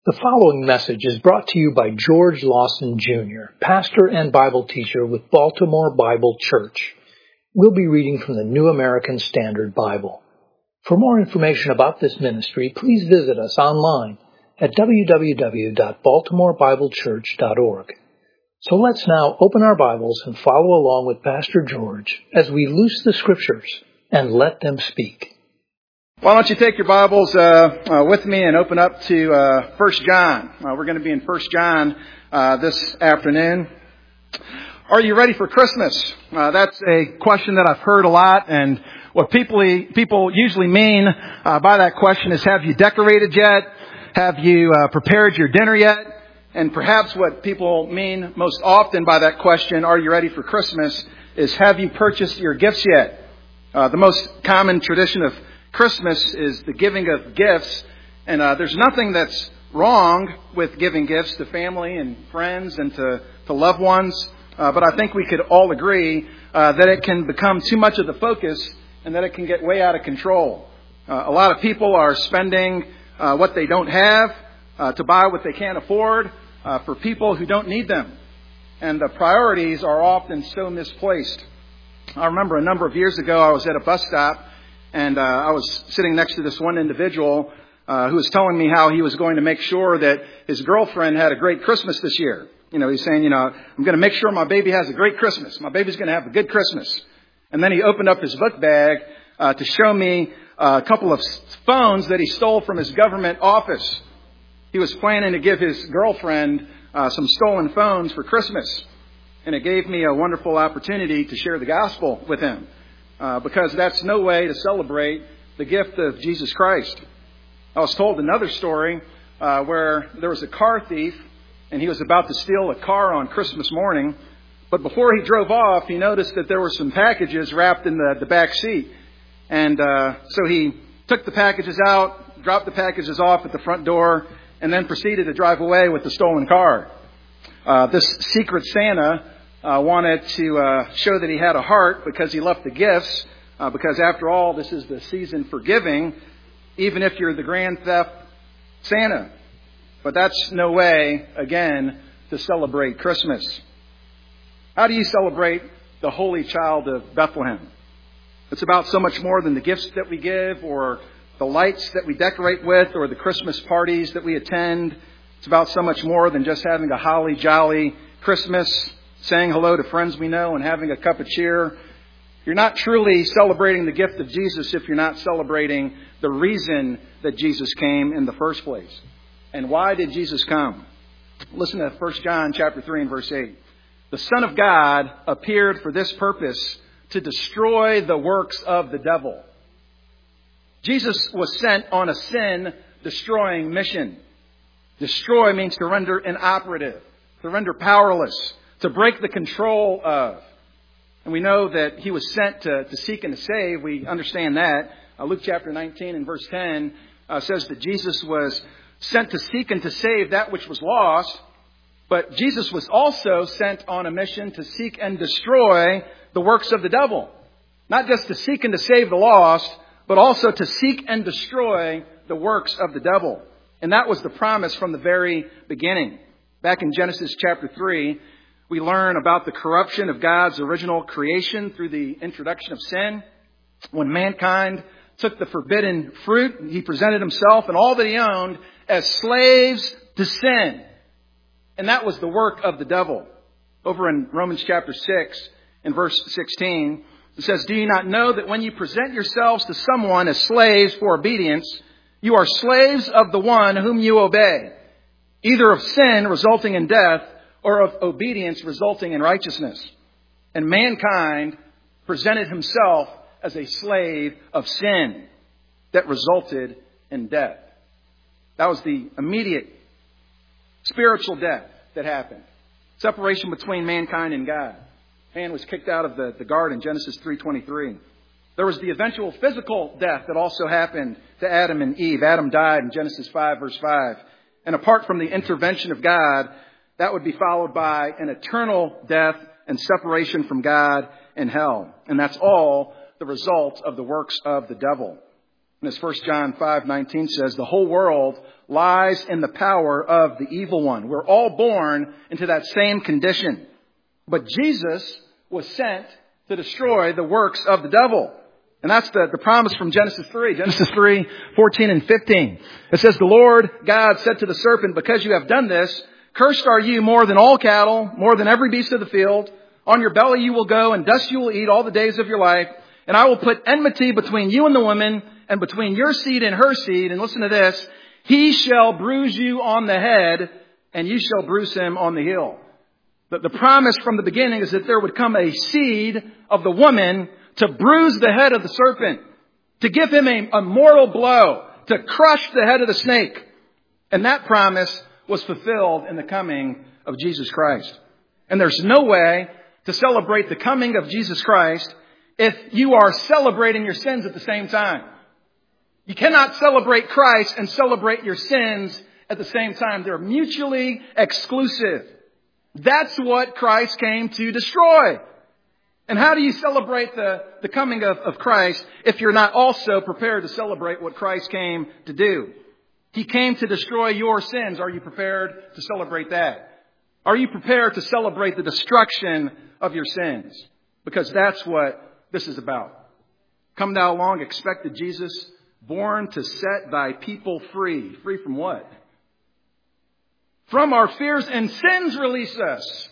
The following message is brought to you by George Lawson Jr., pastor and Bible teacher with Baltimore Bible Church. We'll be reading from the New American Standard Bible. For more information about this ministry, please visit us online at www.baltimorebiblechurch.org. So let's now open our Bibles and follow along with Pastor George as we loose the Scriptures and let them speak. Why don't you take your Bibles with me and open up to 1 John. We're going to be in 1 John this afternoon. Are you ready for Christmas? That's a question that I've heard a lot, and what people usually mean by that question is, have you decorated yet? Have you prepared your dinner yet? And perhaps what people mean most often by that question, are you ready for Christmas, is, have you purchased your gifts yet? The most common tradition of Christmas is the giving of gifts, and there's nothing that's wrong with giving gifts to family and friends and to loved ones, but I think we could all agree that it can become too much of the focus and that it can get way out of control. A lot of people are spending what they don't have to buy what they can't afford for people who don't need them, and the priorities are often so misplaced. I remember a number of years ago I was at a bus stop, and I was sitting next to this one individual who was telling me how he was going to make sure that his girlfriend had a great Christmas this year. He's saying, I'm going to make sure my baby has a great Christmas. My baby's going to have a good Christmas. And then he opened up his book bag to show me a couple of phones that he stole from his government office. He was planning to give his girlfriend some stolen phones for Christmas. And it gave me a wonderful opportunity to share the gospel with him. Because that's no way to celebrate the gift of Jesus Christ. I was told another story where there was a car thief, and he was about to steal a car on Christmas morning. But before he drove off, he noticed that there were some packages wrapped in the back seat. And so he took the packages out, dropped the packages off at the front door, and then proceeded to drive away with the stolen car. This secret Santa wanted to show that he had a heart because he left the gifts, because after all, this is the season for giving, even if you're the grand theft Santa. But that's no way, again, to celebrate Christmas. How do you celebrate the Holy Child of Bethlehem? It's about so much more than the gifts that we give, or the lights that we decorate with, or the Christmas parties that we attend. It's about so much more than just having a holly jolly Christmas, saying hello to friends we know, and having a cup of cheer. You're not truly celebrating the gift of Jesus if you're not celebrating the reason that Jesus came in the first place. And why did Jesus come? Listen to 1 John chapter 3 and verse 8. The Son of God appeared for this purpose, to destroy the works of the devil. Jesus was sent on a sin-destroying mission. Destroy means to render inoperative, to render powerless, to break the control of. And we know that he was sent to seek and to save. We understand that. Luke chapter 19 and verse 10 says that Jesus was sent to seek and to save that which was lost. But Jesus was also sent on a mission to seek and destroy the works of the devil. Not just to seek and to save the lost, but also to seek and destroy the works of the devil. And that was the promise from the very beginning. Back in Genesis chapter 3, we learn about the corruption of God's original creation through the introduction of sin. When mankind took the forbidden fruit, he presented himself and all that he owned as slaves to sin. And that was the work of the devil. Over in Romans chapter 6 and verse 16, it says, "Do you not know that when you present yourselves to someone as slaves for obedience, you are slaves of the one whom you obey, either of sin resulting in death, or of obedience resulting in righteousness? And mankind presented himself as a slave of sin that resulted in death." That was the immediate spiritual death that happened. Separation between mankind and God. Man was kicked out of the garden, Genesis 3:23. There was the eventual physical death that also happened to Adam and Eve. Adam died in Genesis 5 verse 5. And apart from the intervention of God, that would be followed by an eternal death and separation from God in hell. And that's all the result of the works of the devil. And as 1 John 5:19 says, the whole world lies in the power of the evil one. We're all born into that same condition. But Jesus was sent to destroy the works of the devil. And that's the promise from Genesis 3. Genesis 3, 14 and 15. It says, the Lord God said to the serpent, because you have done this, cursed are you more than all cattle, more than every beast of the field. On your belly you will go, and dust you will eat all the days of your life. And I will put enmity between you and the woman, and between your seed and her seed. And listen to this. He shall bruise you on the head, and you shall bruise him on the heel. The promise from the beginning is that there would come a seed of the woman to bruise the head of the serpent, to give him a mortal blow, to crush the head of the snake. And that promise was fulfilled in the coming of Jesus Christ. And there's no way to celebrate the coming of Jesus Christ if you are celebrating your sins at the same time. You cannot celebrate Christ and celebrate your sins at the same time. They're mutually exclusive. That's what Christ came to destroy. And how do you celebrate the coming of Christ if you're not also prepared to celebrate what Christ came to do? He came to destroy your sins. Are you prepared to celebrate that? Are you prepared to celebrate the destruction of your sins? Because that's what this is about. Come thou long expected Jesus, born to set thy people free. Free from what? From our fears and sins release us.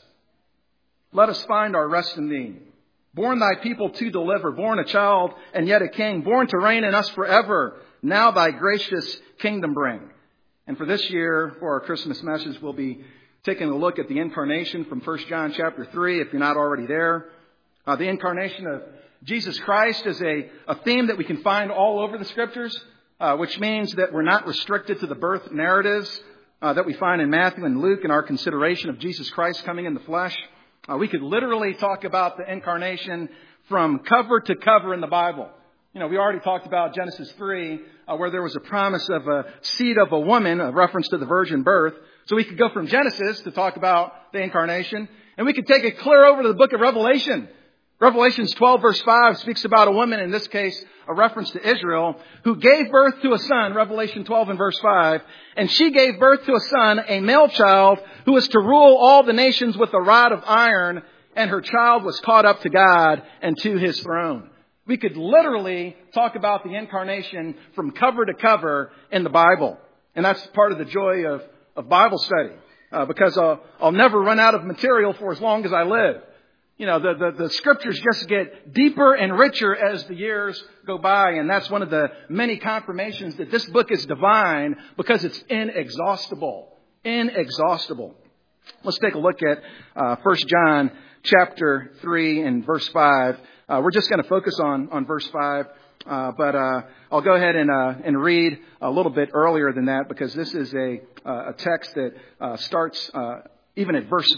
Let us find our rest in thee. Born thy people to deliver, born a child and yet a king, born to reign in us forever. Now thy gracious kingdom bring. And for this year, for our Christmas message, we'll be taking a look at the incarnation from 1 John chapter 3, if you're not already there. The incarnation of Jesus Christ is a theme that we can find all over the Scriptures, which means that we're not restricted to the birth narratives that we find in Matthew and Luke in our consideration of Jesus Christ coming in the flesh. We could literally talk about the incarnation from cover to cover in the Bible. You know, we already talked about Genesis 3, where there was a promise of a seed of a woman, a reference to the virgin birth. So we could go from Genesis to talk about the incarnation, and we could take it clear over to the book of Revelation. Revelations 12 verse 5 speaks about a woman, in this case, a reference to Israel, who gave birth to a son, Revelation 12 and verse 5, and she gave birth to a son, a male child, who was to rule all the nations with a rod of iron, and her child was caught up to God and to his throne. We could literally talk about the incarnation from cover to cover in the Bible. And that's part of the joy of Bible study, because I'll never run out of material for as long as I live. You know, the Scriptures just get deeper and richer as the years go by. And that's one of the many confirmations that this book is divine, because it's inexhaustible. Inexhaustible. Let's take a look at 1 John chapter 3 and verse 5. We're just going to focus on verse 5. But I'll go ahead and read a little bit earlier than that, because this is a text that starts even at verse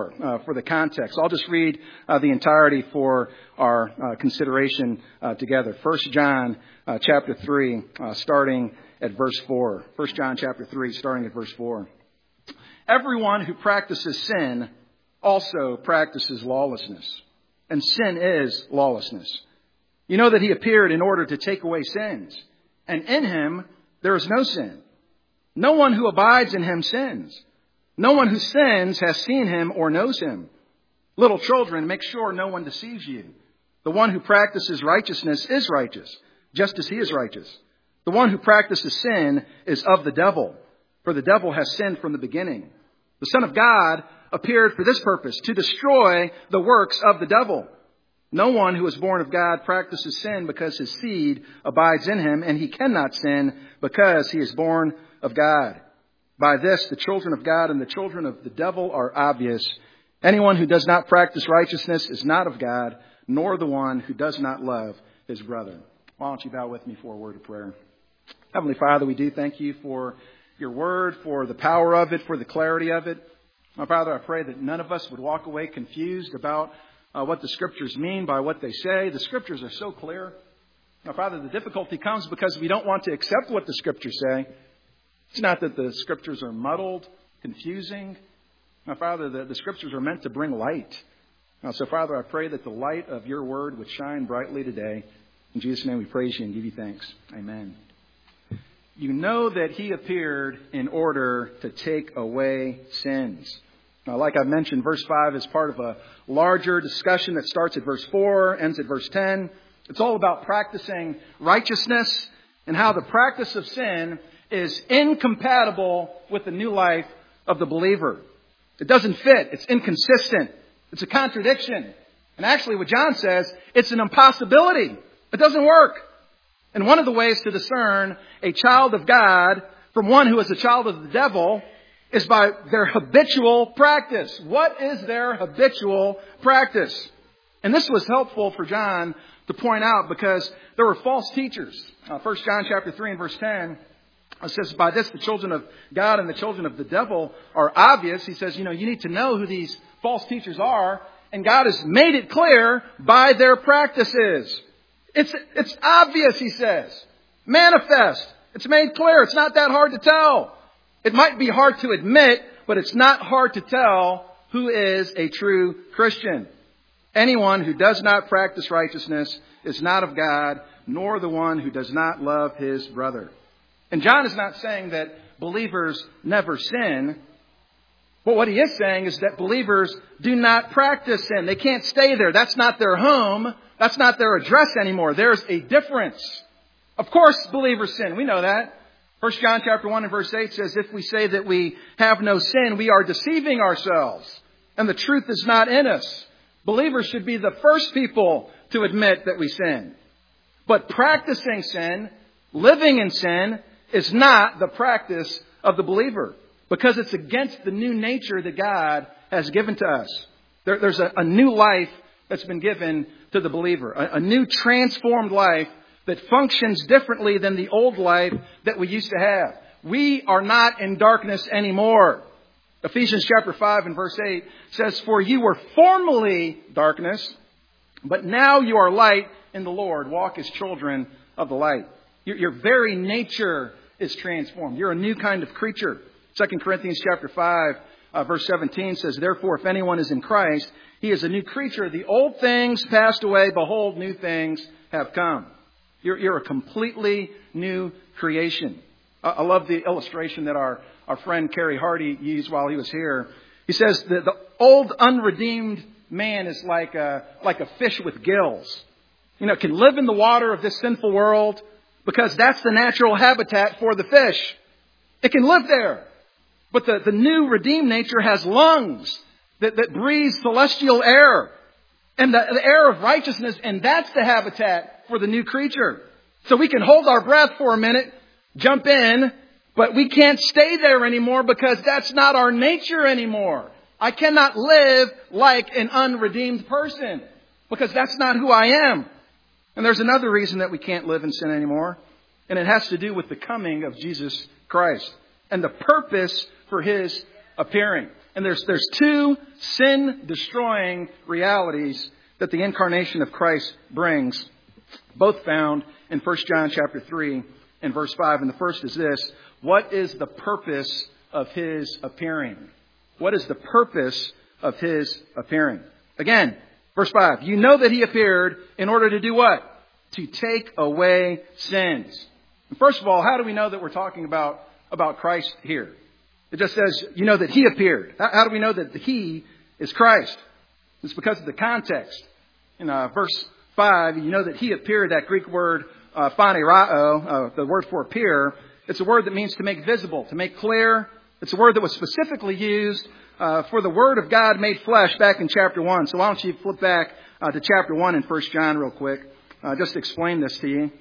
4 for the context. I'll just read the entirety for our consideration together. 1 John chapter 3, starting at verse 4. 1 John chapter 3, starting at verse 4. Everyone who practices sin also practices lawlessness, and sin is lawlessness. You know that he appeared in order to take away sins, and in him there is no sin. No one who abides in him sins. No one who sins has seen him or knows him. Little children, make sure no one deceives you. The one who practices righteousness is righteous, just as he is righteous. The one who practices sin is of the devil, for the devil has sinned from the beginning. The Son of God appeared for this purpose, to destroy the works of the devil. No one who is born of God practices sin, because his seed abides in him, and he cannot sin because he is born of God. By this, the children of God and the children of the devil are obvious. Anyone who does not practice righteousness is not of God, nor the one who does not love his brother. Why don't you bow with me for a word of prayer? Heavenly Father, we do thank you for your word, for the power of it, for the clarity of it. My Father, I pray that none of us would walk away confused about what the Scriptures mean by what they say. The Scriptures are so clear. Now, Father, the difficulty comes because we don't want to accept what the Scriptures say. It's not that the Scriptures are muddled, confusing. Now, Father, the Scriptures are meant to bring light. Now, so, Father, I pray that the light of your word would shine brightly today. In Jesus' name we praise you and give you thanks. Amen. you know that he appeared in order to take away sins. Now, like I mentioned, verse 5 is part of a larger discussion that starts at verse 4, ends at verse 10. It's all about practicing righteousness and how the practice of sin is incompatible with the new life of the believer. It doesn't fit. It's inconsistent. It's a contradiction. And actually, what John says, it's an impossibility. It doesn't work. And one of the ways to discern a child of God from one who is a child of the devil is by their habitual practice. What is their habitual practice? And this was helpful for John to point out because there were false teachers. 1 John chapter 3 and verse 10 says, by this the children of God and the children of the devil are obvious. He says, you need to know who these false teachers are. And God has made it clear by their practices. It's obvious, he says. Manifest. It's made clear. It's not that hard to tell. It might be hard to admit, but it's not hard to tell who is a true Christian. Anyone who does not practice righteousness is not of God, nor the one who does not love his brother. And John is not saying that believers never sin. But what he is saying is that believers do not practice sin. They can't stay there. That's not their home. That's not their address anymore. There's a difference. Of course, believers sin. We know that. 1 John chapter 1 and verse 8 says, if we say that we have no sin, we are deceiving ourselves, and the truth is not in us. Believers should be the first people to admit that we sin. But practicing sin, living in sin, is not the practice of the believer, because it's against the new nature that God has given to us. There's a new life that's been given to the believer, a new transformed life that functions differently than the old life that we used to have. We are not in darkness anymore. Ephesians chapter 5 and verse 8 says, for you were formerly darkness, but now you are light in the Lord. Walk as children of the light. Your very nature is transformed. You're a new kind of creature. 2 Corinthians chapter 5 verse 17 says, therefore, if anyone is in Christ, he is a new creature. The old things passed away. Behold, new things have come. You're a completely new creation. I love the illustration that our friend Kerry Hardy used while he was here. He says that the old unredeemed man is like a fish with gills. It can live in the water of this sinful world because that's the natural habitat for the fish. It can live there. But the new redeemed nature has lungs that breathes celestial air and the air of righteousness. And that's the habitat for the new creature. So we can hold our breath for a minute, jump in, but we can't stay there anymore because that's not our nature anymore. I cannot live like an unredeemed person because that's not who I am. And there's another reason that we can't live in sin anymore. And it has to do with the coming of Jesus Christ and the purpose for his appearing. And there's two sin-destroying realities that the incarnation of Christ brings, both found in 1 John chapter 3 and verse 5. And the first is this: what is the purpose of his appearing? What is the purpose of his appearing? Again, verse 5. You know that he appeared in order to do what? To take away sins. And first of all, how do we know that we're talking about Christ here? It just says, you know that he appeared. How do we know that he is Christ? It's because of the context. In verse 5, you know that he appeared, that Greek word phanerao, the word for appear. It's a word that means to make visible, to make clear. It's a word that was specifically used for the Word of God made flesh back in chapter 1. So why don't you flip back to chapter 1 in 1 John real quick, just to explain this to you.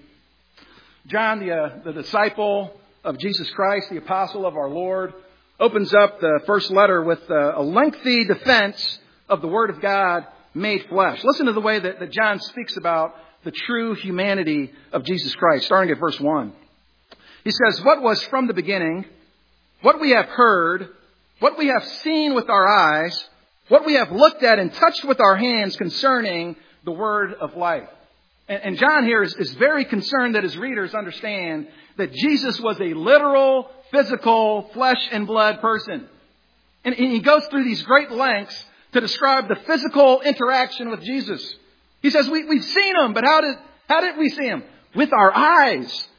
John, the disciple of Jesus Christ, the apostle of our Lord, opens up the first letter with a lengthy defense of the Word of God made flesh. Listen to the way that John speaks about the true humanity of Jesus Christ, starting at verse 1. He says, what was from the beginning, what we have heard, what we have seen with our eyes, what we have looked at and touched with our hands concerning the word of life. And John here is very concerned that his readers understand that Jesus was a literal, physical, flesh and blood person. And he goes through these great lengths to describe the physical interaction with Jesus. He says, we've seen him, but how did we see him? With our eyes.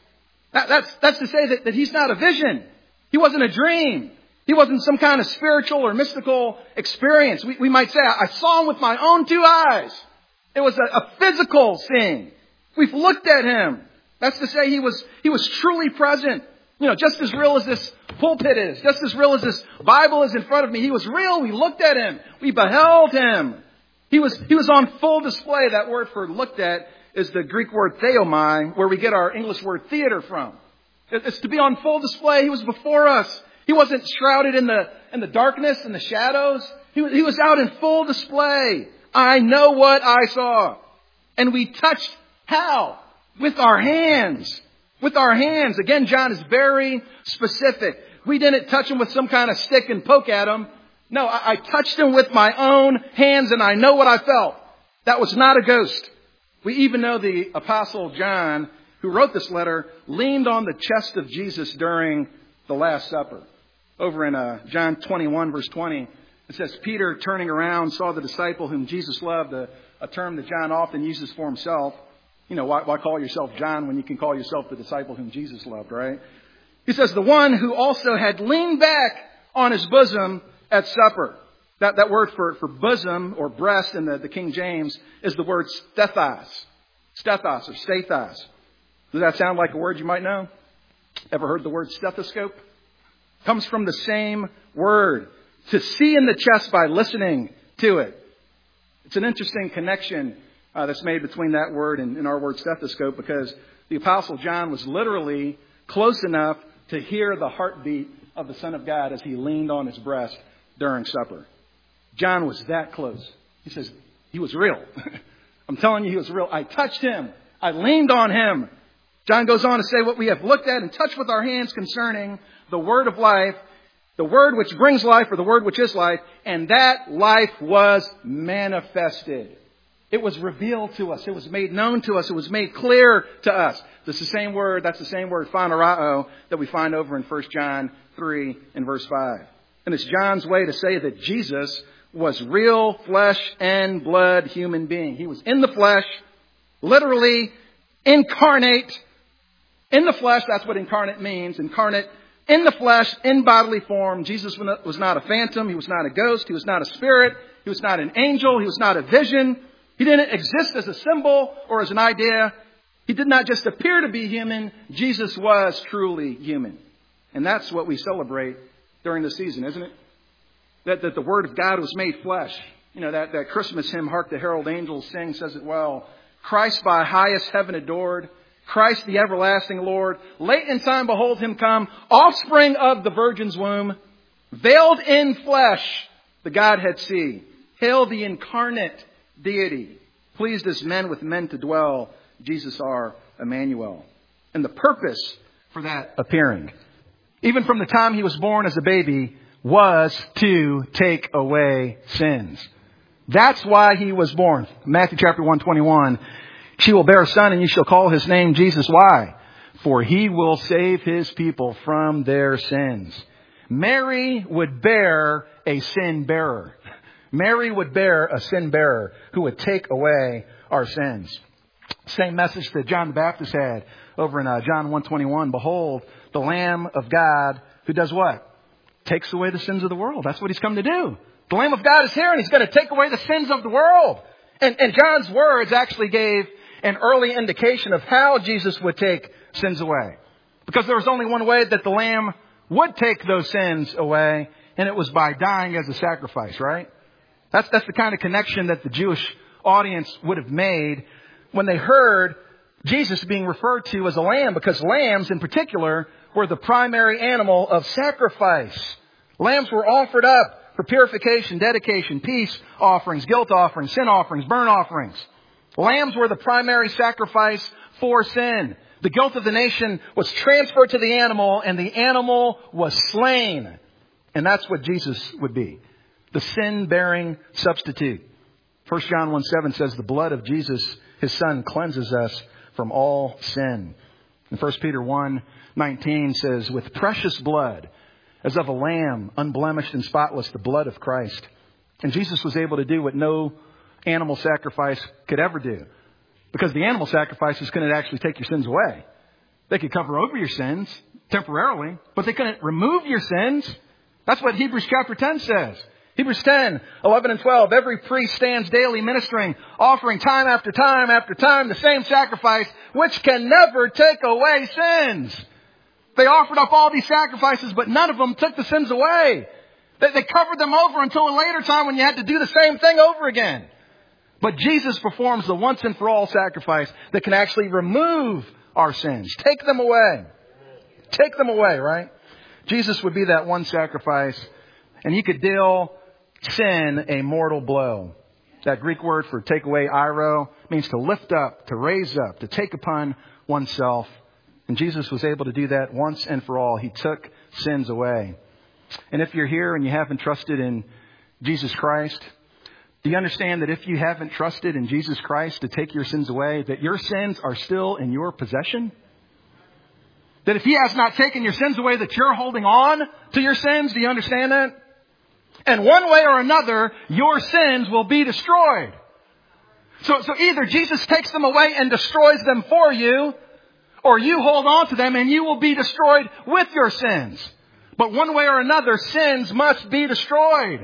That's to say that he's not a vision. He wasn't a dream. He wasn't some kind of spiritual or mystical experience. We might say, I saw him with my own two eyes. It was a physical thing. We've looked at him. That's to say he was truly present. Just as real as this pulpit is, just as real as this Bible is in front of me, he was real. We looked at him. We beheld him. He was on full display. That word for looked at is the Greek word theomai, where we get our English word theater from. It's to be on full display. He was before us. He wasn't shrouded in the darkness and the shadows. He was out in full display. I know what I saw. And we touched how? With our hands. With our hands. Again, John is very specific. We didn't touch him with some kind of stick and poke at him. No, I touched him with my own hands and I know what I felt. That was not a ghost. We even know the Apostle John, who wrote this letter, leaned on the chest of Jesus during the Last Supper. Over in John 21, verse 20, it says, Peter, turning around, saw the disciple whom Jesus loved, a term that John often uses for himself. Why call yourself John when you can call yourself the disciple whom Jesus loved, right? He says, the one who also had leaned back on his bosom at supper. That word for bosom or breast in the King James is the word stethos. Stethos or stathos. Does that sound like a word you might know? Ever heard the word stethoscope? Comes from the same word. To see in the chest by listening to it. It's an interesting connection that's made between that word and our word stethoscope, because the Apostle John was literally close enough to hear the heartbeat of the Son of God as he leaned on his breast during supper. John was that close. He says, he was real. I'm telling you, he was real. I touched him. I leaned on him. John goes on to say what we have looked at and touched with our hands concerning the word of life, the word which brings life, or the word which is life, and that life was manifested. It was revealed to us. It was made known to us. It was made clear to us. That's the same word, phanerao, that we find over in 1 John 3 and verse 5. And it's John's way to say that Jesus was real flesh and blood human being. He was in the flesh, literally incarnate in the flesh. That's what incarnate means. Incarnate in the flesh, in bodily form. Jesus was not a phantom. He was not a ghost. He was not a spirit. He was not an angel. He was not a vision. He didn't exist as a symbol or as an idea. He did not just appear to be human. Jesus was truly human. And that's what we celebrate during the season, isn't it? That the Word of God was made flesh. That Christmas hymn, Hark the Herald Angels Sing, says it well. Christ by highest heaven adored. Christ the everlasting Lord. Late in time behold him come. Offspring of the Virgin's womb. Veiled in flesh, the Godhead see. Hail the incarnate deity. Pleased as men with men to dwell. Jesus our Emmanuel. And the purpose for that appearing, even from the time he was born as a baby, was to take away sins. That's why he was born. Matthew chapter 1:21. She will bear a son and you shall call his name Jesus. Why? For he will save his people from their sins. Mary would bear a sin bearer. Mary would bear a sin bearer who would take away our sins. Same message that John the Baptist had over in John 1:21. Behold, the Lamb of God who does what? Takes away the sins of the world. That's what he's come to do. The Lamb of God is here and he's going to take away the sins of the world. And John's words actually gave an early indication of how Jesus would take sins away. Because there was only one way that the Lamb would take those sins away, and it was by dying as a sacrifice, right? That's the kind of connection that the Jewish audience would have made when they heard Jesus being referred to as a lamb, because lambs in particular were the primary animal of sacrifice. Lambs were offered up for purification, dedication, peace offerings, guilt offerings, sin offerings, burnt offerings. Lambs were the primary sacrifice for sin. The guilt of the nation was transferred to the animal, and the animal was slain. And that's what Jesus would be. The sin-bearing substitute. 1 John 1:7 says, the blood of Jesus, his son, cleanses us from all sin. And 1 Peter 1:19 says, with precious blood, as of a lamb, unblemished and spotless, the blood of Christ. And Jesus was able to do what no animal sacrifice could ever do. Because the animal sacrifices couldn't actually take your sins away. They could cover over your sins temporarily, but they couldn't remove your sins. That's what Hebrews chapter 10 says. Hebrews 10, 11 and 12. Every priest stands daily ministering, offering time after time after time the same sacrifice, which can never take away sins. They offered up all these sacrifices, but none of them took the sins away. They covered them over until a later time when you had to do the same thing over again. But Jesus performs the once and for all sacrifice that can actually remove our sins. Take them away. Take them away, right? Jesus would be that one sacrifice, and he could deal sin a mortal blow. That Greek word for take away, airo, means to lift up, to raise up, to take upon oneself. And Jesus was able to do that once and for all. He took sins away. And if you're here and you haven't trusted in Jesus Christ, do you understand that if you haven't trusted in Jesus Christ to take your sins away, that your sins are still in your possession? That if he has not taken your sins away, that you're holding on to your sins? Do you understand that? And one way or another, your sins will be destroyed. So either Jesus takes them away and destroys them for you, or you hold on to them and you will be destroyed with your sins. But one way or another, sins must be destroyed.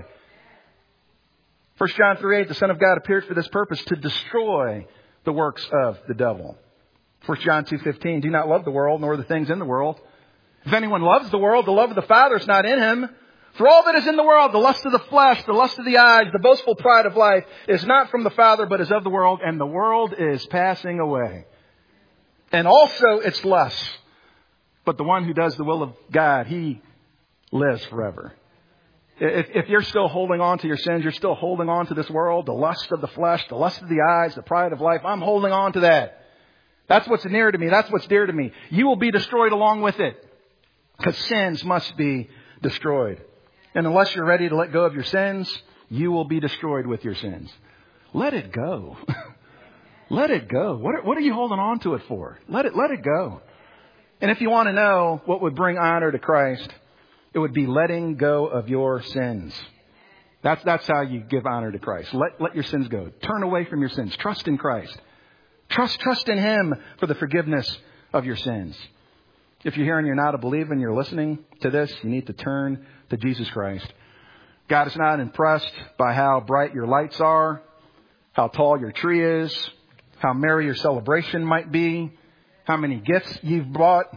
1 John 3:8, the Son of God appeared for this purpose, to destroy the works of the devil. 1 John 2:15, do not love the world nor the things in the world. If anyone loves the world, the love of the Father is not in him. For all that is in the world, the lust of the flesh, the lust of the eyes, the boastful pride of life, is not from the Father, but is of the world, and the world is passing away. And also its lusts. But the one who does the will of God, he lives forever. If you're still holding on to your sins, you're still holding on to this world, the lust of the flesh, the lust of the eyes, the pride of life, I'm holding on to that. That's what's near to me. That's what's dear to me. You will be destroyed along with it. Because sins must be destroyed. And unless you're ready to let go of your sins, you will be destroyed with your sins. Let it go. Let it go. What are you holding on to it for? Let it go. And if you want to know what would bring honor to Christ, it would be letting go of your sins. That's how you give honor to Christ. Let your sins go. Turn away from your sins. Trust in Christ. Trust in him for the forgiveness of your sins. If you're here and you're not a believer and you're listening to this, you need to turn to Jesus Christ. God is not impressed by how bright your lights are, how tall your tree is, how merry your celebration might be, how many gifts you've bought.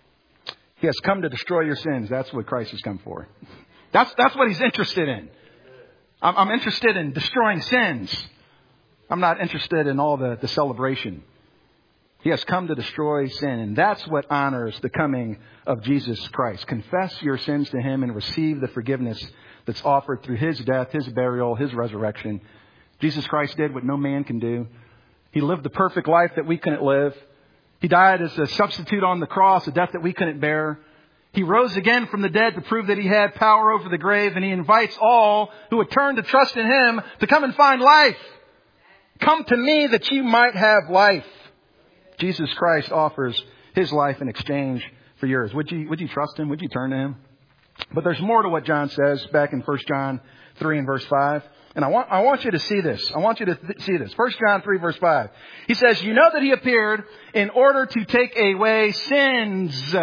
He has come to destroy your sins. That's what Christ has come for. That's what he's interested in. I'm interested in destroying sins. I'm not interested in all the celebration. He has come to destroy sin. And that's what honors the coming of Jesus Christ. Confess your sins to him and receive the forgiveness that's offered through his death, his burial, his resurrection. Jesus Christ did what no man can do. He lived the perfect life that we couldn't live. He died as a substitute on the cross, a death that we couldn't bear. He rose again from the dead to prove that he had power over the grave. And he invites all who would turn to trust in him to come and find life. Come to me that you might have life. Jesus Christ offers his life in exchange for yours. Would you trust him? Would you turn to him? But there's more to what John says back in 1 John 3 and verse 5. And I want you to see this. I want you to see this. 1 John 3 verse 5. He says, you know that he appeared in order to take away sins.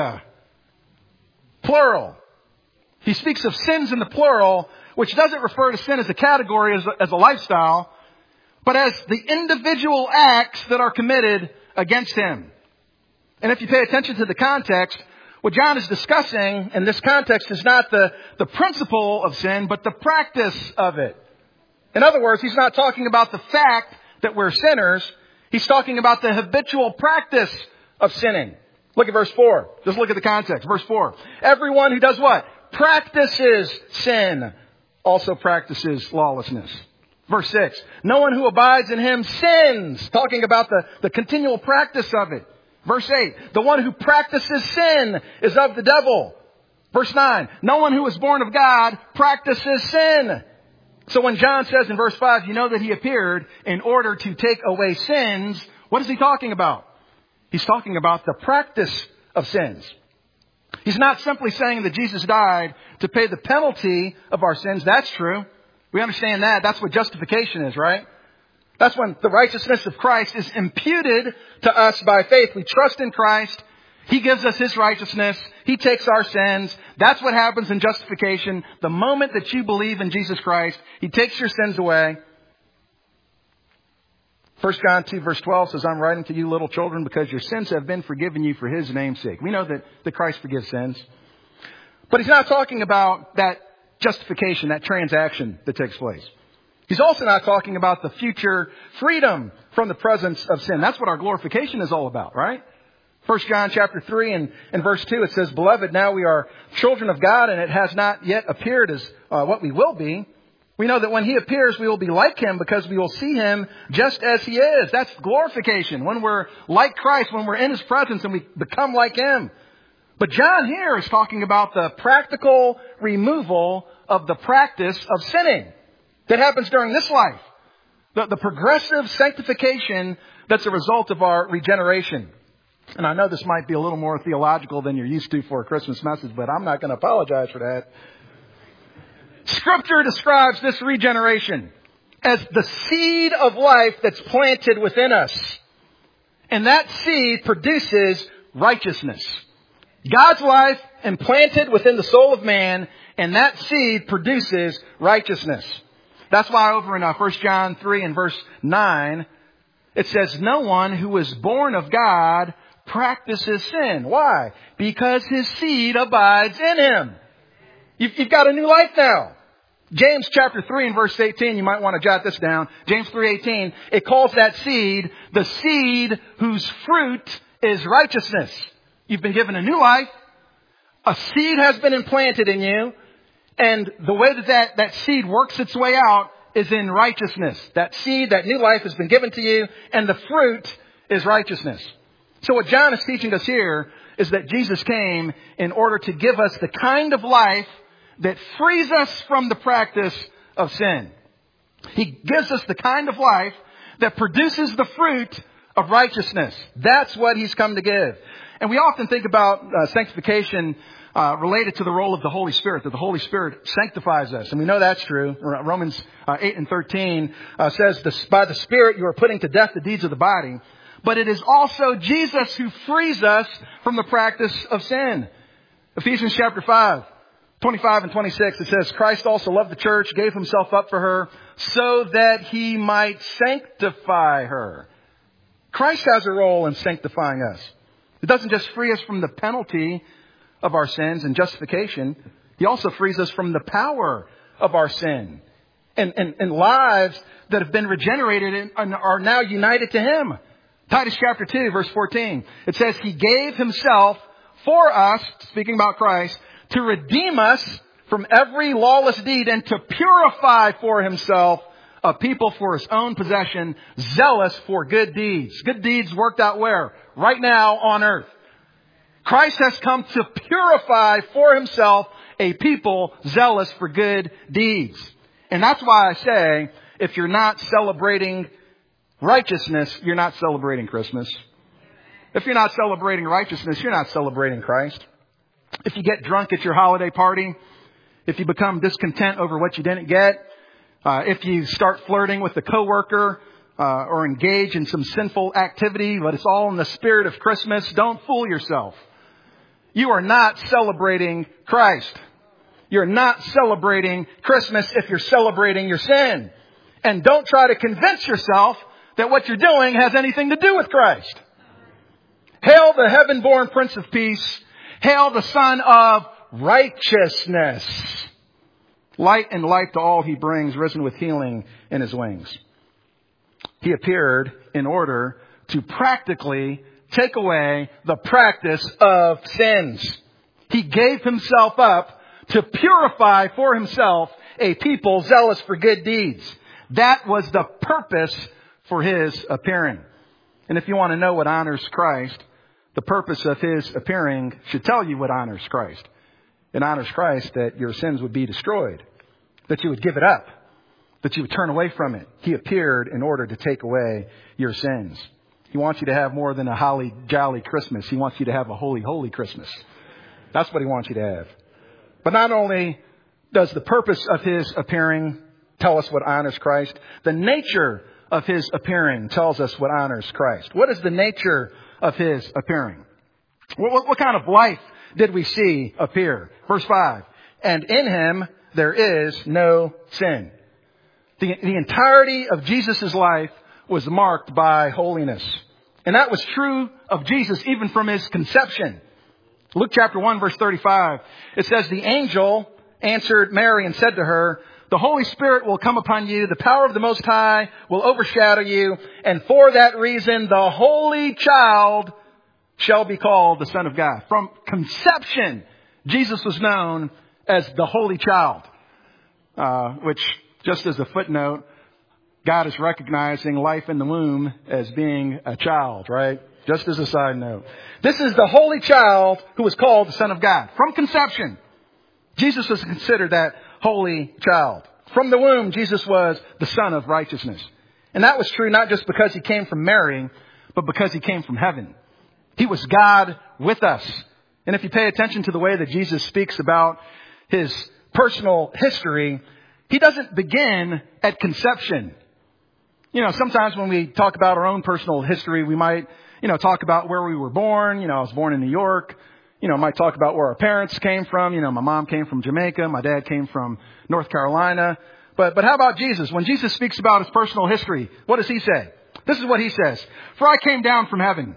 Plural. He speaks of sins in the plural, which doesn't refer to sin as a category, as a lifestyle, but as the individual acts that are committed against him. And if you pay attention to the context, what John is discussing in this context is not the principle of sin, but the practice of it. In other words, he's not talking about the fact that we're sinners. He's talking about the habitual practice of sinning. Look at verse 4. Just look at the context. Verse 4. Everyone who does what? Practices sin also practices lawlessness. Verse 6. No one who abides in him sins. Talking about the continual practice of it. Verse 8. The one who practices sin is of the devil. Verse 9. No one who is born of God practices sin. So when John says in verse 5, you know that he appeared in order to take away sins, what is he talking about? He's talking about the practice of sins. He's not simply saying that Jesus died to pay the penalty of our sins. That's true. We understand that. That's what justification is, right? That's when the righteousness of Christ is imputed to us by faith. We trust in Christ He gives us His righteousness. He takes our sins. That's what happens in justification. The moment that you believe in Jesus Christ, He takes your sins away. 1 John 2 verse 12 says, I'm writing to you little children because your sins have been forgiven you for His name's sake. We know that Christ forgives sins. But He's not talking about that justification, that transaction that takes place. He's also not talking about the future freedom from the presence of sin. That's what our glorification is all about, right? 1 John chapter 3 and verse 2, it says, Beloved, now we are children of God, and it has not yet appeared as what we will be. We know that when He appears, we will be like Him because we will see Him just as He is. That's glorification. When we're like Christ, when we're in His presence and we become like Him. But John here is talking about the practical removal of the practice of sinning that happens during this life. The progressive sanctification that's a result of our regeneration. And I know this might be a little more theological than you're used to for a Christmas message, but I'm not going to apologize for that. Scripture describes this regeneration as the seed of life that's planted within us. And that seed produces righteousness. God's life implanted within the soul of man, and that seed produces righteousness. That's why over in 1 John 3 and verse 9, it says, No one who is born of God practices sin. Why? Because his seed abides in him. You've got a new life now. James chapter 3 and verse 18, you might want to jot this down. James 3:18, it calls that seed the seed whose fruit is righteousness. You've been given a new life. A seed has been implanted in you. And the way that seed works its way out is in righteousness. That seed, that new life has been given to you, and the fruit is righteousness. So what John is teaching us here is that Jesus came in order to give us the kind of life that frees us from the practice of sin. He gives us the kind of life that produces the fruit of righteousness. That's what He's come to give. And we often think about sanctification related to the role of the Holy Spirit, that the Holy Spirit sanctifies us. And we know that's true. Romans 8 and 13 says, by the Spirit you are putting to death the deeds of the body. But it is also Jesus who frees us from the practice of sin. Ephesians chapter 5, 25 and 26, it says, Christ also loved the church, gave Himself up for her, so that He might sanctify her. Christ has a role in sanctifying us. It doesn't just free us from the penalty of our sins and justification. He also frees us from the power of our sin. And lives that have been regenerated and are now united to Him. Titus chapter 2, verse 14. It says, He gave Himself for us, speaking about Christ, to redeem us from every lawless deed and to purify for Himself a people for His own possession, zealous for good deeds. Good deeds worked out where? Right now on earth. Christ has come to purify for Himself a people zealous for good deeds. And that's why I say, if you're not celebrating righteousness, you're not celebrating Christmas. If you're not celebrating righteousness, you're not celebrating Christ. If you get drunk at your holiday party, if you become discontent over what you didn't get, if you start flirting with a coworker, or engage in some sinful activity, but it's all in the spirit of Christmas, don't fool yourself. You are not celebrating Christ. You're not celebrating Christmas if you're celebrating your sin. And don't try to convince yourself that what you're doing has anything to do with Christ. Hail the heaven-born Prince of Peace. Hail the Son of Righteousness. Light and life to all He brings, risen with healing in His wings. He appeared in order to practically take away the practice of sins. He gave Himself up to purify for Himself a people zealous for good deeds. That was the purpose for His appearing. And if you want to know what honors Christ, the purpose of His appearing should tell you what honors Christ. It honors Christ that your sins would be destroyed, that you would give it up, that you would turn away from it. He appeared in order to take away your sins. He wants you to have more than a holly jolly Christmas. He wants you to have a holy, holy Christmas. That's what He wants you to have. But not only does the purpose of His appearing tell us what honors Christ, the nature of His appearing tells us what honors Christ. What is the nature of His appearing? What kind of life did we see appear? Verse 5. And in him there is no sin. The entirety of Jesus' life was marked by holiness. And that was true of Jesus even from his conception. Luke chapter 1 verse 35. It says, the angel answered Mary and said to her, the Holy Spirit will come upon you. The power of the Most High will overshadow you. And for that reason, the Holy Child shall be called the Son of God. From conception, Jesus was known as the Holy Child. Which, just as a footnote, God is recognizing life in the womb as being a child, right? Just as a side note. This is the Holy Child who was called the Son of God. From conception, Jesus was considered that Holy Child. From the womb, Jesus was the Son of Righteousness. And that was true not just because he came from Mary, but because he came from heaven. He was God with us. And if you pay attention to the way that Jesus speaks about his personal history, he doesn't begin at conception. You know, sometimes when we talk about our own personal history, we might, talk about where we were born. I was born in New York. Might talk about where our parents came from. My mom came from Jamaica. My dad came from North Carolina. But how about Jesus? When Jesus speaks about his personal history, what does he say? This is what he says. For I came down from heaven.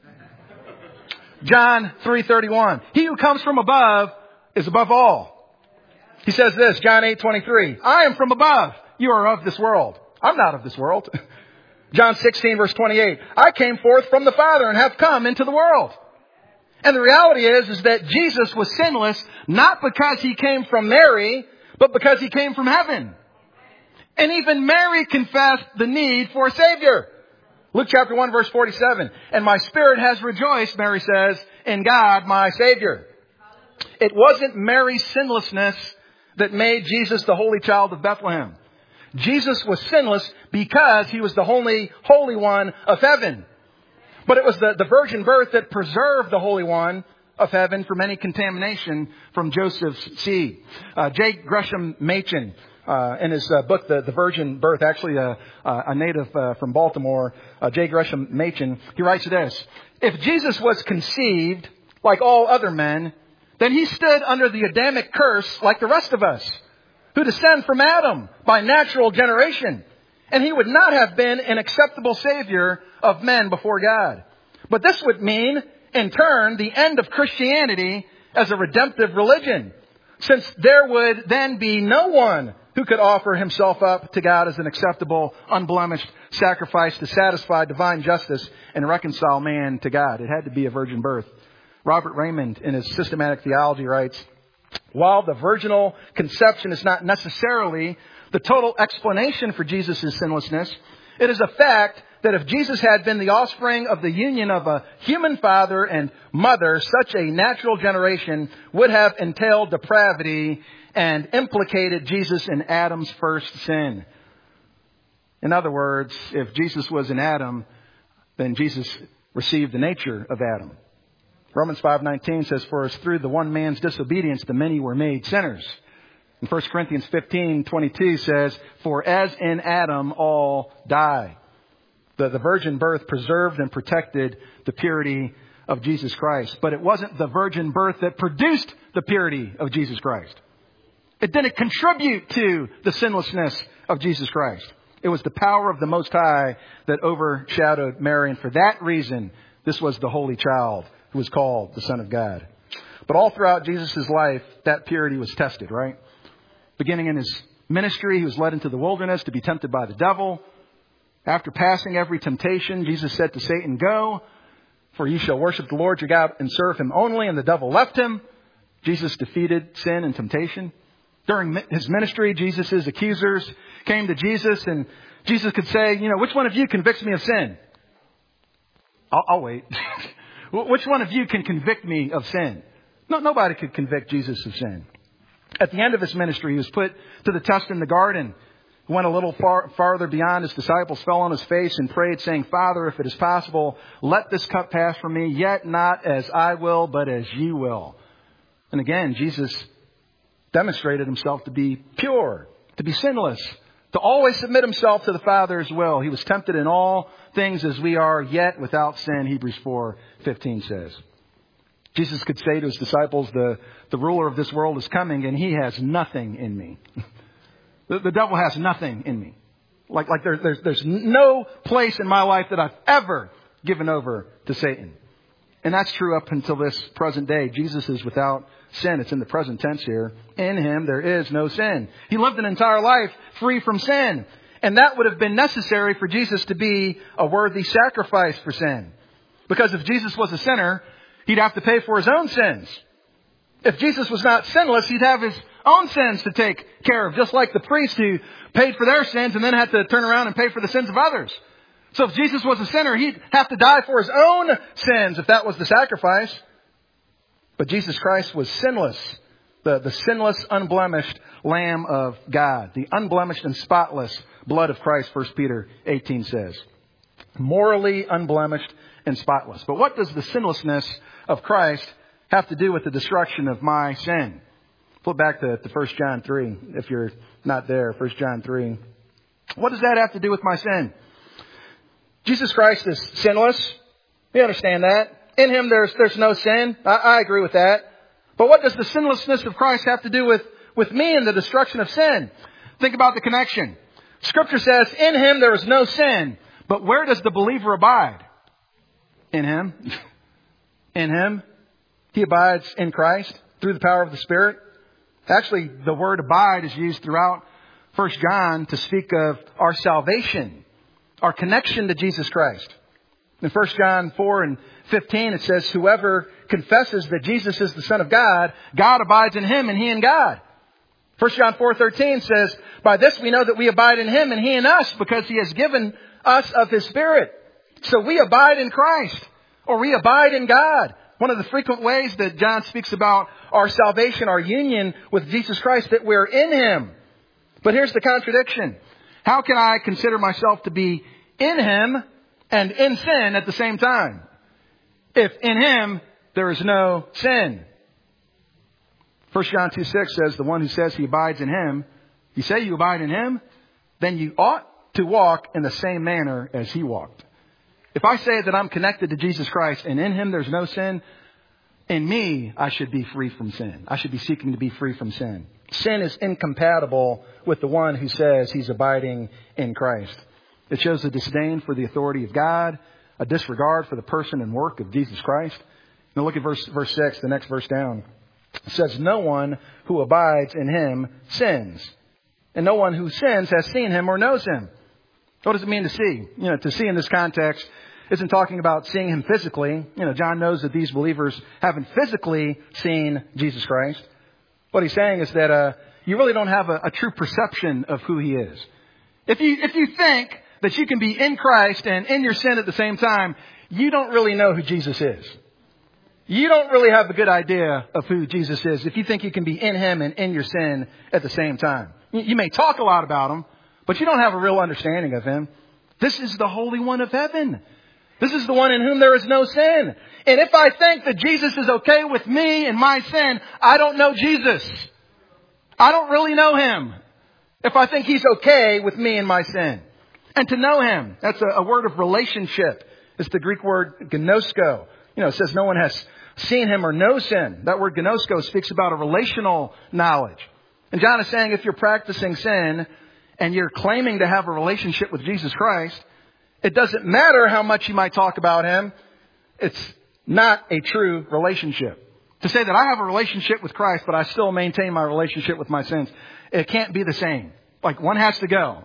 John 3:31. He who comes from above is above all. He says this, John 8:23. I am from above. You are of this world. I'm not of this world. John 16 verse 28. I came forth from the Father and have come into the world. And the reality is that Jesus was sinless, not because he came from Mary, but because he came from heaven. And even Mary confessed the need for a Savior. Luke chapter 1 verse 47. And my spirit has rejoiced, Mary says, in God my Savior. It wasn't Mary's sinlessness that made Jesus the Holy Child of Bethlehem. Jesus was sinless because he was the only Holy One of heaven. But it was the virgin birth that preserved the Holy One of heaven from any contamination from Joseph's seed. J. Gresham Machen, in his book, The Virgin Birth, actually a native from Baltimore, J. Gresham Machen, he writes this. If Jesus was conceived like all other men, then he stood under the Adamic curse like the rest of us, who descend from Adam by natural generation. And he would not have been an acceptable Savior of men before God. But this would mean, in turn, the end of Christianity as a redemptive religion, since there would then be no one who could offer himself up to God as an acceptable, unblemished sacrifice to satisfy divine justice and reconcile man to God. It had to be a virgin birth. Robert Raymond, in his Systematic Theology, writes, while the virginal conception is not necessarily the total explanation for Jesus' sinlessness, it is a fact that if Jesus had been the offspring of the union of a human father and mother, such a natural generation would have entailed depravity and implicated Jesus in Adam's first sin. In other words, if Jesus was in Adam, then Jesus received the nature of Adam. Romans 5:19 says, for as through the one man's disobedience the many were made sinners. And 1 Corinthians 15:22 says, for as in Adam all die. The virgin birth preserved and protected the purity of Jesus Christ. But it wasn't the virgin birth that produced the purity of Jesus Christ. It didn't contribute to the sinlessness of Jesus Christ. It was the power of the Most High that overshadowed Mary. And for that reason, this was the Holy Child who was called the Son of God. But all throughout Jesus' life, that purity was tested, right? Beginning in his ministry, he was led into the wilderness to be tempted by the devil. After passing every temptation, Jesus said to Satan, go, for you shall worship the Lord your God and serve him only. And the devil left him. Jesus defeated sin and temptation. During his ministry, Jesus' accusers came to Jesus, and Jesus could say, which one of you convicts me of sin? I'll wait. Which one of you can convict me of sin? No, nobody could convict Jesus of sin. At the end of his ministry, he was put to the test in the garden. He went a little farther beyond his disciples, fell on his face and prayed, saying, Father, if it is possible, let this cup pass from me, yet not as I will, but as you will. And again, Jesus demonstrated himself to be pure, to be sinless, to always submit himself to the Father's will. He was tempted in all things as we are, yet without sin, Hebrews 4:15 says. Jesus could say to his disciples, the ruler of this world is coming and he has nothing in me. The devil has nothing in me. Like there's no place in my life that I've ever given over to Satan. And that's true up until this present day. Jesus is without sin. It's in the present tense here. In him there is no sin. He lived an entire life free from sin. And that would have been necessary for Jesus to be a worthy sacrifice for sin. Because if Jesus was a sinner, he'd have to pay for his own sins. If Jesus was not sinless, he'd have his own sins to take care of. Just like the priest who paid for their sins and then had to turn around and pay for the sins of others. So if Jesus was a sinner, he'd have to die for his own sins if that was the sacrifice. But Jesus Christ was sinless. The sinless, unblemished Lamb of God. The unblemished and spotless blood of Christ, 1 Peter 18 says. Morally unblemished and spotless. But what does the sinlessness of Christ have to do with the destruction of my sin? Flip back to 1 John 3, if you're not there, 1 John 3. What does that have to do with my sin? Jesus Christ is sinless. We understand that. In him there's no sin. I agree with that. But what does the sinlessness of Christ have to do with me and the destruction of sin? Think about the connection. Scripture says, in him there is no sin. But where does the believer abide? In him. In him. He abides in Christ through the power of the Spirit. Actually, the word abide is used throughout 1 John to speak of our salvation, our connection to Jesus Christ. In 1 John 4 and 15, it says, whoever confesses that Jesus is the Son of God, God abides in him and he in God. 1 John 4:13 says, by this we know that we abide in him and he in us, because he has given us of his Spirit. So we abide in Christ, or we abide in God. One of the frequent ways that John speaks about our salvation, our union with Jesus Christ, that we're in him. But here's the contradiction. How can I consider myself to be in him and in sin at the same time? If in him there is no sin. 1 John 2:6 says, the one who says he abides in him, you say you abide in him, then you ought to walk in the same manner as he walked. If I say that I'm connected to Jesus Christ and in him there's no sin, in me I should be free from sin. I should be seeking to be free from sin. Sin is incompatible with the one who says he's abiding in Christ. It shows a disdain for the authority of God, a disregard for the person and work of Jesus Christ. Now look at verse 6, the next verse down. It says, no one who abides in him sins. And no one who sins has seen him or knows him. What does it mean to see? To see in this context isn't talking about seeing him physically. John knows that these believers haven't physically seen Jesus Christ. What he's saying is that you really don't have a true perception of who he is. If you think that you can be in Christ and in your sin at the same time, you don't really know who Jesus is. You don't really have a good idea of who Jesus is if you think you can be in him and in your sin at the same time. You may talk a lot about him, but you don't have a real understanding of him. This is the Holy One of heaven. This is the one in whom there is no sin. And if I think that Jesus is okay with me and my sin, I don't know Jesus. I don't really know him. If I think he's okay with me and my sin. And to know him, that's a word of relationship. It's the Greek word gnosko. It says no one has seen him or knows him. That word gnosko speaks about a relational knowledge. And John is saying if you're practicing sin and you're claiming to have a relationship with Jesus Christ, it doesn't matter how much you might talk about him. It's not a true relationship. To say that I have a relationship with Christ, but I still maintain my relationship with my sins, it can't be the same. Like one has to go.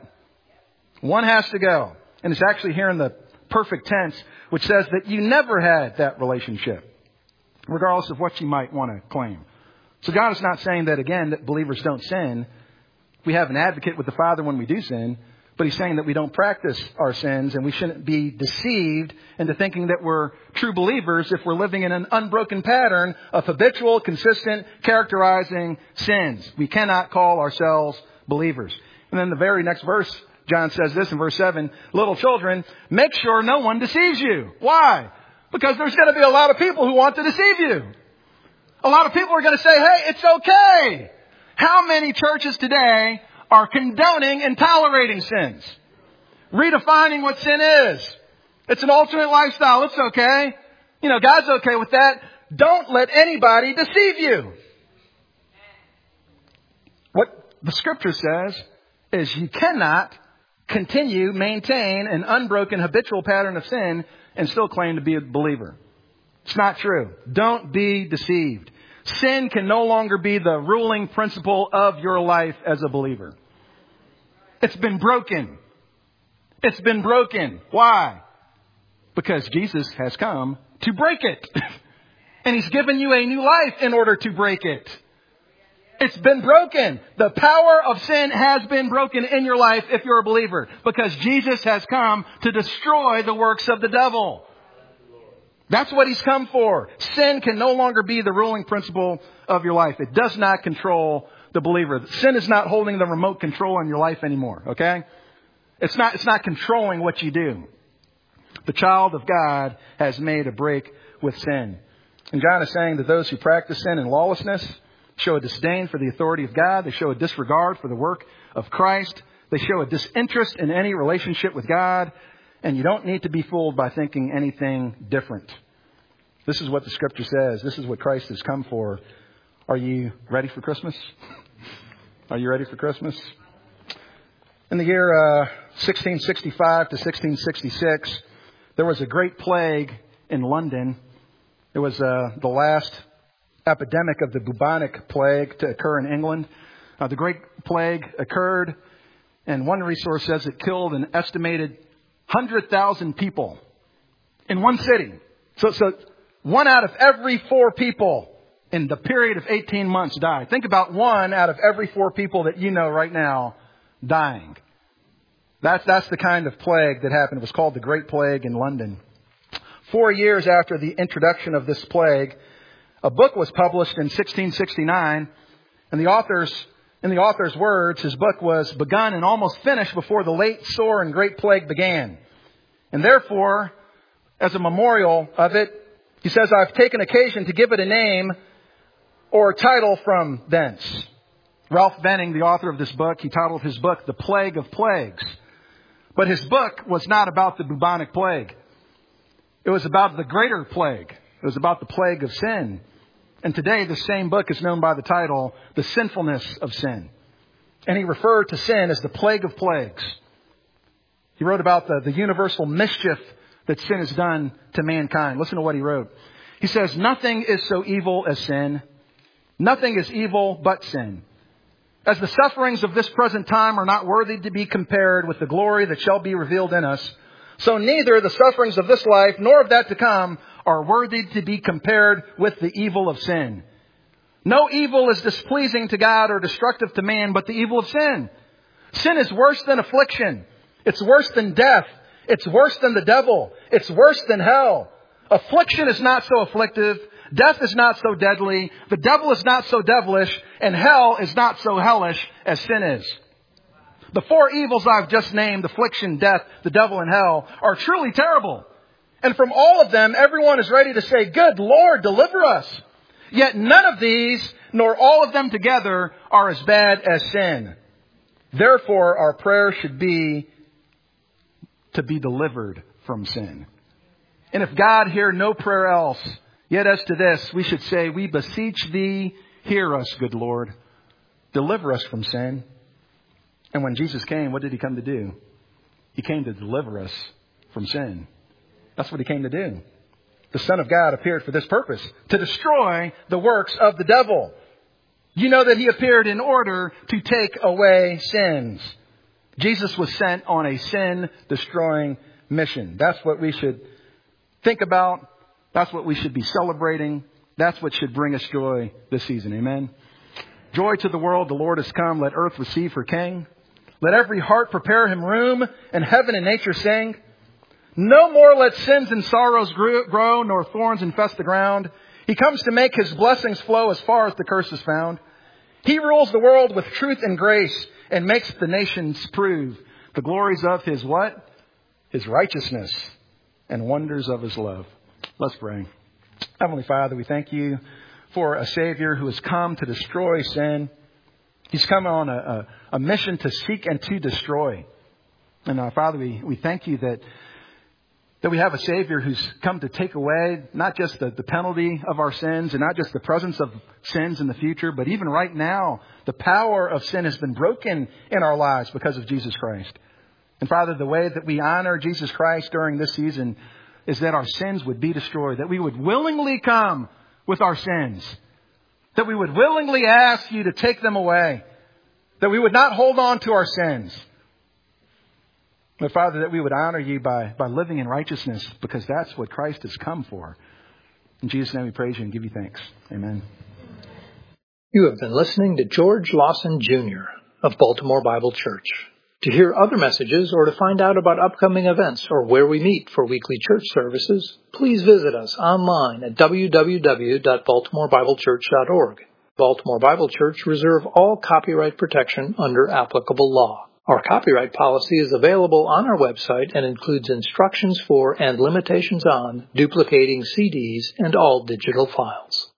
One has to go. And it's actually here in the perfect tense, which says that you never had that relationship, regardless of what you might want to claim. So God is not saying that, again, that believers don't sin. We have an advocate with the Father when we do sin, but he's saying that we don't practice our sins and we shouldn't be deceived into thinking that we're true believers if we're living in an unbroken pattern of habitual, consistent, characterizing sins. We cannot call ourselves believers. And then the very next verse, John says this in verse 7, little children, make sure no one deceives you. Why? Because there's going to be a lot of people who want to deceive you. A lot of people are going to say, hey, it's okay. How many churches today are condoning and tolerating sins? Redefining what sin is. It's an alternate lifestyle. It's okay. God's okay with that. don't let anybody deceive you. What the Scripture says is you cannot maintain an unbroken habitual pattern of sin and still claim to be a believer. It's not true. Don't be deceived. Sin can no longer be the ruling principle of your life as a believer. It's been broken. It's been broken. Why? Because Jesus has come to break it. And He's given you a new life in order to break it. It's been broken. The power of sin has been broken in your life if you're a believer. Because Jesus has come to destroy the works of the devil. That's what He's come for. Sin can no longer be the ruling principle of your life. It does not control the believer. Sin is not holding the remote control in your life anymore. Okay? It's not controlling what you do. The child of God has made a break with sin. And John is saying that those who practice sin and lawlessness show a disdain for the authority of God. They show a disregard for the work of Christ. They show a disinterest in any relationship with God. And you don't need to be fooled by thinking anything different. This is what the Scripture says. This is what Christ has come for. Are you ready for Christmas? Are you ready for Christmas? In the year 1665 to 1666, there was a great plague in London. It was the last epidemic of the bubonic plague to occur in England. The Great Plague occurred, and one resource says it killed an estimated 100,000 people in one city. So 1 out of every 4 people in the period of 18 months died. Think about 1 out of every 4 people that you know right now dying. That's the kind of plague that happened. It was called the Great Plague in London. 4 years after the introduction of this plague, a book was published in 1669, and in the author's words, his book was begun and almost finished before the late sore and great plague began. And therefore, as a memorial of it, he says, I've taken occasion to give it a name or title from thence. Ralph Benning, the author of this book, he titled his book, The Plague of Plagues. But his book was not about the bubonic plague. It was about the greater plague. It was about the plague of sin. And today, the same book is known by the title, The Sinfulness of Sin. And he referred to sin as the plague of plagues. He wrote about the universal mischief that sin has done to mankind. Listen to what he wrote. He says, nothing is so evil as sin. Nothing is evil but sin. As the sufferings of this present time are not worthy to be compared with the glory that shall be revealed in us, so neither the sufferings of this life nor of that to come are worthy to be compared with the evil of sin. No evil is displeasing to God or destructive to man, but the evil of sin. Sin is worse than affliction. It's worse than death. It's worse than the devil. It's worse than hell. Affliction is not so afflictive. Death is not so deadly. The devil is not so devilish. And hell is not so hellish as sin is. The 4 evils I've just named, affliction, death, the devil, and hell, are truly terrible. And from all of them, everyone is ready to say, good Lord, deliver us. Yet none of these, nor all of them together, are as bad as sin. Therefore, our prayer should be to be delivered from sin. And if God hear no prayer else, yet as to this, we should say, we beseech thee, hear us, good Lord. Deliver us from sin. And when Jesus came, what did He come to do? He came to deliver us from sin. That's what He came to do. The Son of God appeared for this purpose, to destroy the works of the devil. You know that He appeared in order to take away sins. Jesus was sent on a sin-destroying mission. That's what we should think about. That's what we should be celebrating. That's what should bring us joy this season. Amen. Joy to the world, the Lord has come. Let earth receive her King. Let every heart prepare Him room, and heaven and nature sing. No more let sins and sorrows grow, nor thorns infest the ground. He comes to make His blessings flow as far as the curse is found. He rules the world with truth and grace, and makes the nations prove the glories of His what? His righteousness and wonders of His love. Let's pray. Heavenly Father, we thank You for a Savior who has come to destroy sin. He's come on a mission to seek and to destroy. And Father, we thank You that That we have a Savior who's come to take away not just the penalty of our sins and not just the presence of sins in the future, but even right now, the power of sin has been broken in our lives because of Jesus Christ. And Father, the way that we honor Jesus Christ during this season is that our sins would be destroyed, that we would willingly come with our sins, that we would willingly ask you to take them away, that we would not hold on to our sins. But Father, that we would honor you by living in righteousness, because that's what Christ has come for. In Jesus' name we praise you and give you thanks. Amen. You have been listening to George Lawson Jr. of Baltimore Bible Church. To hear other messages or to find out about upcoming events or where we meet for weekly church services, please visit us online at www.baltimorebiblechurch.org. Baltimore Bible Church reserve all copyright protection under applicable law. Our copyright policy is available on our website and includes instructions for and limitations on duplicating CDs and all digital files.